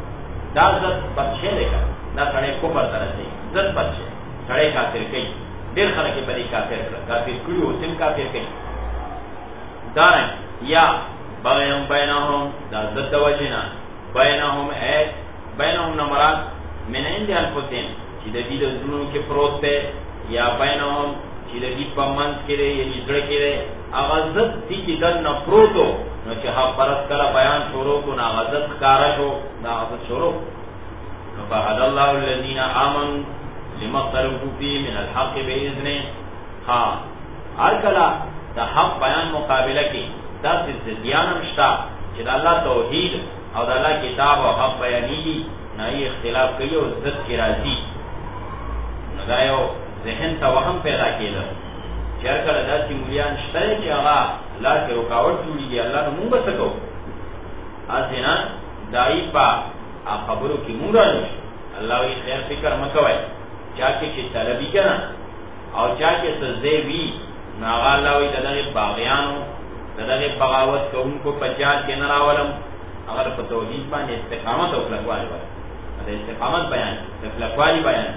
دا ځت بچی دی دا سړی کو پر درته ځت بچی سړی کافر کوي ډېر خلک په دې کافر کړل، کافر کړي او سم کافر کړي. دارن یا بغیم بینهم دا ضد وجنا بینهم بینهم نمرات من عند انفسهم چې د دې د زړونو کې پروت دی، یا بینهم چې د دې په منځ کې دی یعنی زړه کې دی، هغه ضد دي چې دننه پروتو نو چې حق پرست کله بیان شروع کو هغه ضد ښکاره شو، دا هغه شروع نو فهدى الله الذين آمنوا لما اختلفوا فيه من الحق بإذنه. ها هرکله د حق بیان مقابله کې داسې ضدیانم شته چې د الله توحید او د الله کتاب او حق بیانېږي نه یې اختلاف کوي او ضد کې راځي، نو دا یو ذهن ته وهم پیدا کېده چې هرکله داسې مولیان شته چې هغه لار کې رکاوټ جوړېږي، الله نو مونږ به څه کوو؟ هسې نه دایي په خبرو کې مونږ رانه شو. الله وایي خیر فکر مه کوئ، چا کې چې طلبي که نه او چا کې څه ځای وي نو هغه الله وایي د دغې باغیانو د دغې بغاوت کوونکو په جال کې نه راولم، هغه په توحید باندې استقامت او کلکوالي باندې د استقامت بیان د کلکوالي بیان.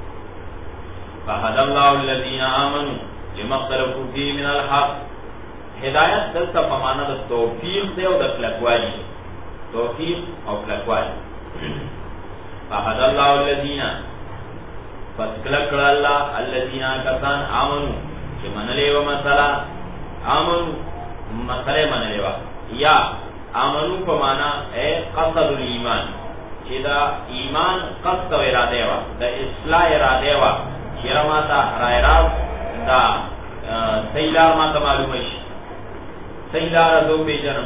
فهدى الله الذين آمنوا لما اختلفوا فيه من الحق. هدایت دلته په معنا د توفیق دی او د کلکوالي، توفیق او کلکوالي. فهدى الله الذين پس کلک الله الذين کسان آمنوا چې منلې و مسله، آمنوا مسله منلې و، یا آمنوا په معنا قصد الایمان چې دا ایمان قصد او اراده و، د اصلاح اراده و چې رماته رايراو دا سیلار ماته معلومه شي، سیلار دو پیجنم،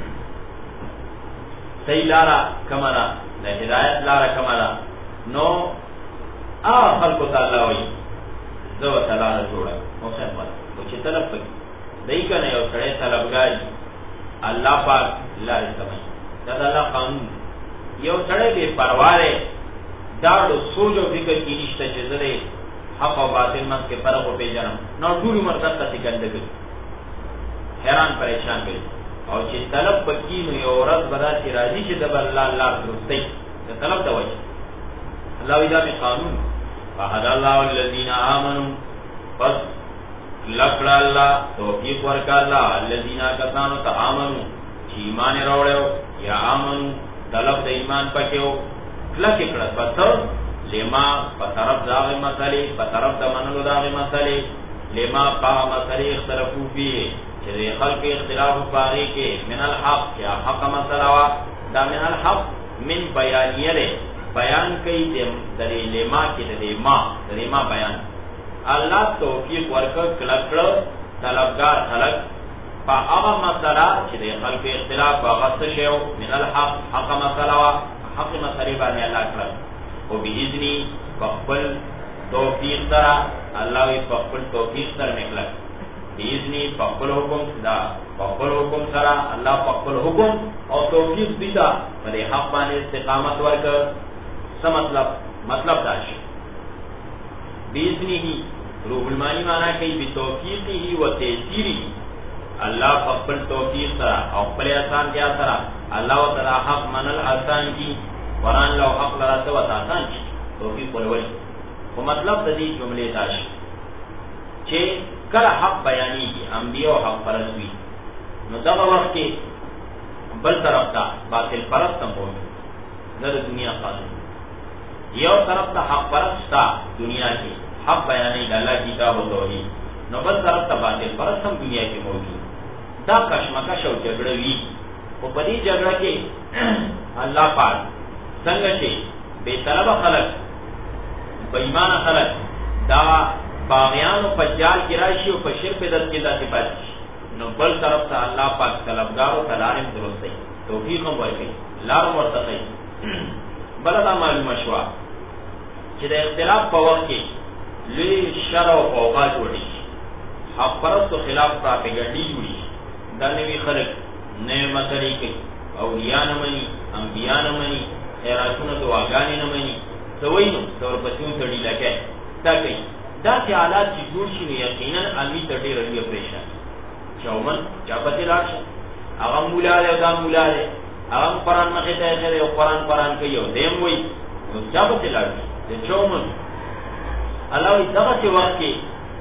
سیلار کمرا د هدایت لار کمرا نو خلقو تعالی وی زو تعالی جوړه او خدمت او چې طلب کوي دای کنه یو سره طلبګاری الله پاک لاره سمي دا الله قانون. یو سره به پرواله دا د سوچ او فکر کې نشته چې زره حق او باطل مس کې فرق او پیژنم نو ټول مرتب ته ګندګي حیران پریشان کړي، او چې طلب پکې نو یو ورځ بدا چې راځي چې د الله درستي د طلب د وجه الله وی دا می قانون. فهدى الله الذين آمنوا پس لکړه الله توفیق ورکړه الله الذين کسانو ته آمنو چې ایمان راوړیو یا آمنو طلب د ایمان پکېو کلک کړه پس لما په طرف داغه مسلې په طرف د منلو داغه مسلې لما په مسلې اختلافو فيه چې خلق اختلاف پاره کې من الحق یا حق مسله وا دا من الحق من بیانیه بیان کوي د لما کې د لما بیان الله توفیق ورکړ کلکړه طلبگار خلق په هغه مسله چې د خلق اختلاف واغست شو من الحق حق مسله وا حق مسله باندې الله کړ او باذنی خپل توفیق سره الله یې خپل توفیق سره نکړ باذنی خپل حکم دا خپل حکم سره الله خپل حکم او توفیق دیتا په حق باندې استقامت ورکړ. څه مطلب دا شي باذنه روح المانی معنی کوي بتوفیقه و تیسیره الله خپل توفیق سره او خپل آسان دیا سره الله تعالی حق منل آسان کی قرآن لو حق لراته و آسان کی توفیق ورولي. خو مطلب د دې جملې دا شي چې کله حق بیانېږي انبیاء حق پرست وي نو دا وخت کې بل طرف ته باطل پرست هم وي د دنیا قانون. یو طرف ته حق پرست دنیا کې حق بیانې د الله کتاب او توحید، نو بل طرف ته باطل پرست هم دنیا کې موجود. دا کشمکش او جګړه وی او په دې جګړه کې الله پاک څنګه چې بے طلب خلق بے ایمان خلق دا باغیان او پجال کې راشي او په شرک بدعت کې داسې پاتې شي، نو بل طرف ته الله پاک طلبګار او تلارم درسته توفیق هم ورکړي لار ورته کوي. بل دا معلومه شو چې د اختلاف په وخت کې لوی شر او اوقات جوړي حق پرستو خلاف پراپګاندا جوړي دا نوی خلق نوی مسلې کوي اولیاء نه مني انبیاء نه مني خیراتونه دعاګانې نه مني سوي نو تور پسیون تړي لکه تا کوي دا چې حالات چې جوړ شي نو یقینا علمي تړي رہی پریشان چومن چاپتی راشه هغه مولا له دا مولا له هغه قرآن مخه ته غره او قرآن کوي او دیم وای نو چاپتی راشه د چومن الله دغه وخت کې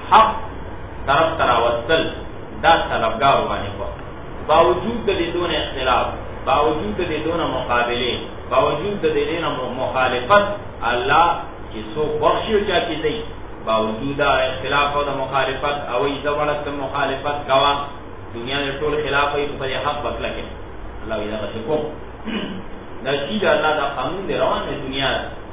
حق طرف تراوستل دا طلبگار باندې کو باوجود د دون اختلاف باوجود د دون مقابله باوجود د دین مخالفت الله چې سو بخشو چا کی دی باوجود اختلاف او د مخالفت او ای زوړت مخالفت کوا دنیا د ټول خلاف ای په حق بدل کې الله یې راځي کو نشید الله دا قانون دی روان دی دنیا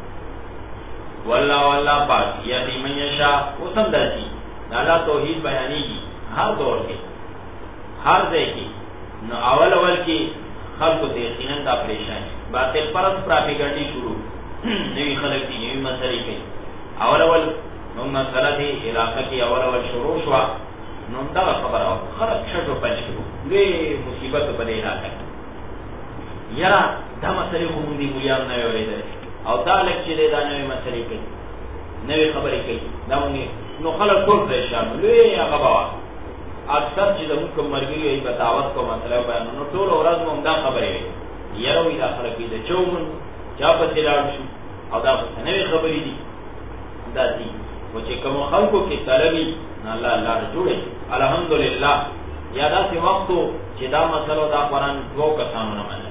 والله پاک یعنی من یشا وسم درتی الله توحید بیانېږي هر دور کې هر ځای کې نو اول کې خلکو ته یقینا دا پریشانی باطل پرست پراپګاندا شروع نوی خلک دي نوی مسلې کوي اول نو مسله دی علاقه کې اول شروع شو نو دا خبره خلک شټو پنځ کړو لوی مصیبت په دې علاقه کې یاره دا مسلې کوم دي مليان نه ویل او دا لک چې دا نوې مسلې کوي نوې خبرې کوي دا نو خلک ټول پریشان لوی هغه بوا اکثر چې د حکم مرګي ای په دعوت کو مسله بیان نو ټول ورځ مو دا خبرې وي یاره وی دا خلک دې چومن چا په تلار شو او دا نوې خبرې دي دا دي و چې کوم خلکو کې طلبي الله جوړي الحمدلله یا دا څه وختو چې دا مسله دا قرآن دوه کسانو نه منل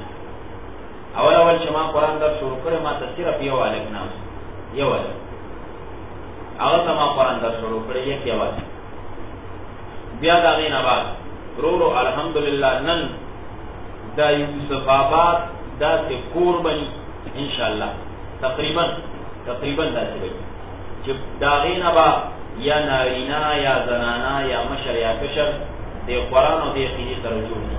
اول چې ما قرآن در شروع کړم ما صرف یو الک نام یو الک هغه ما قرآن در شروع کړی یو الک بیا دا غینه بعد ورو الحمدلله نن دا یوسف آباد دا څه قربانی ان شاء الله تقریبا دا څه وي چې دا غینه با یا نارینا یا زنانا یا مشر یا کشر د قرآن او د عقیدې سره جوړ دي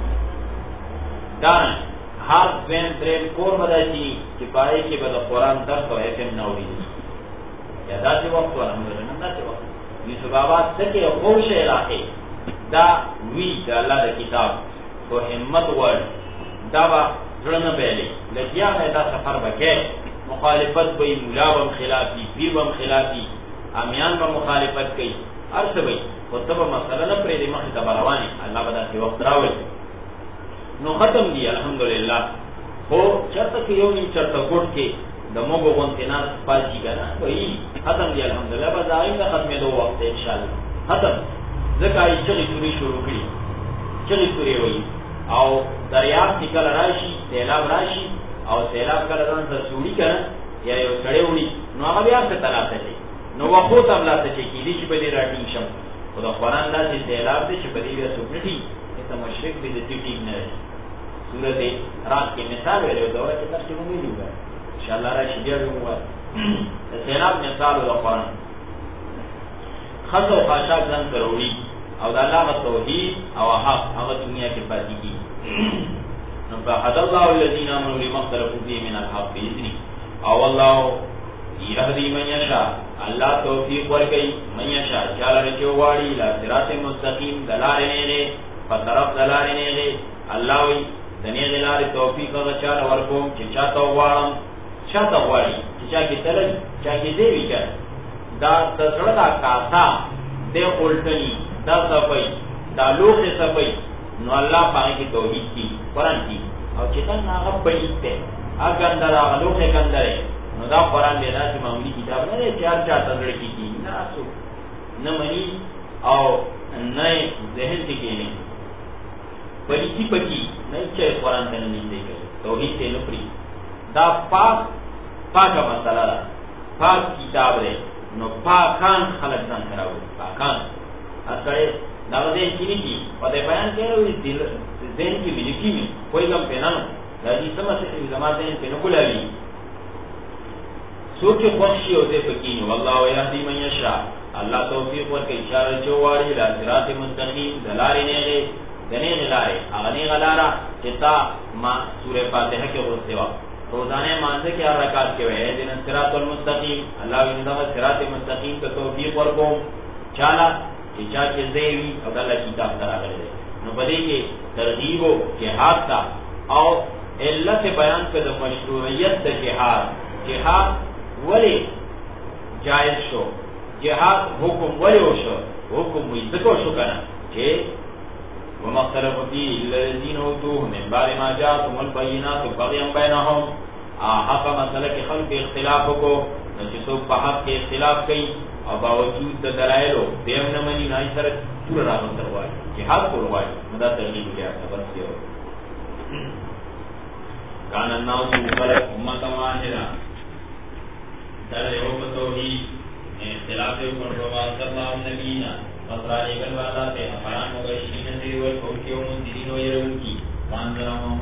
دا هر وین ترې کور بدایي چې پای کې به د قرآن درس او FM نوري یا داسې وخت الحمدلله داسې وخت یوسف بابا څخه خوش راځي دا وی د الله د کتاب په همت ور دا با ځړنه بیلې لږیا نه دا سفر وکړي مخالفت به مولا و خلافی پیر و خلافی امیان و مخالفت کوي ارڅ وي او تب مسله نه پرې د مخه د رواني الله به داسې وخت راوړي نو ختم دی الحمدلله خو چرته کې یو نیم چرته ګټ کې د موږ غونټینا پاتې کنه وای ختم دی الحمدلله به دایم د ختمې دوه وخت ان شاء الله ختم ځکه چې چغې شروع کړي چغې وای او دریاب چې کله راشي سیلاب راشي او سیلاب کله ځان ته سوري کنه یا یو سړی وړي نو هغه بیا څه تلاته شي نو وخت هم لا څه کې دي چې په دې راټینګ شم او د قرآن داسې سیلاب دي چې په دې بیا سوري ته مشرک به د دې نه سورته رات کې مثال ویلو دا چې تاسو موږ ویلو ان شاء الله راشي بیا موږ د سیلاب مثال د قرآن خاصو خاصه ځان کروړي او د الله توحید او حق هغه دنیا کې پاتې کی نو فحد الله الذين امنوا لما اختلفوا فيه من الحق باذنه او الله يهدي من يشاء الله توفیق ورکړي من يشاء چاله چوواړي لا صراط مستقيم دلاره نه فطرف دلاره نه الله وي دنیا دلاره توفیق هغه چاله ورکوم چې چاته وواړم چاته وواړي چې چا کې تل چا کې دی ویچار دا تسړه دا کاسا د اولټنی دا صفای دا لوخه صفای نو الله پاک کی توحید کی قرآن کی او چې څنګه هغه پېټه اګه اندر هغه لوخه کندره نو دا قرآن دی دا چې معمولی کتاب نه دی چار تندر کی نه اسو نه منی او نه ذهن کې کېنه پریتی پکی نه چې قرآن ته نه دی توحید ته نه پری دا پاکه مسله ده پاک کتاب دی نو پاکان خلق ځان کراوي پاکان اصله دا دې چې ني په دې بیان کې راوي دل ذهن کې ملکی می کوئی کم پېنانو دا دې سمته چې زماده په نو کولای سوچ خوشي او دې پکې والله يهدي من يشاء الله توفیق ورکړي اشاره چواري لا صراط مستقيم دلاري نه دنه دلاري هغه نه غلارا چې تا ما سوره فاتحه کې ورته وا روزانه مانځه کې حرکت کوي دین صراط المستقيم الله انده صراط مستقيم ته توفیق ورکوم چاله چې چا چې زوی او د الله کتاب تراغله نو بده کې ترغیب او جهاد تا او علت بیان کړه مشروعیت د جهاد ولی جائز شو جهاد حکم ولی شو حکم وی ذکر شو کنه چې ومختلف فيه الذين اوتوه من بعد ما جاءتهم البينات بغيا بينهم حق مسئلہ کے خلق اختلاف کو چې څوک په حق کې اختلاف کوي او باوجود د دلایلو دیم نه مني نه سره ټول راغونډه وایي جهاد کول وایي دا ترغیب دی سبب دی کان الناس خلق امه واحده در یو په توحید اختلاف یو پروا الله نبینا فطرائق الوالا ته افران مبشرین دی ور کو کیو من دینو يرون کی وانذرهم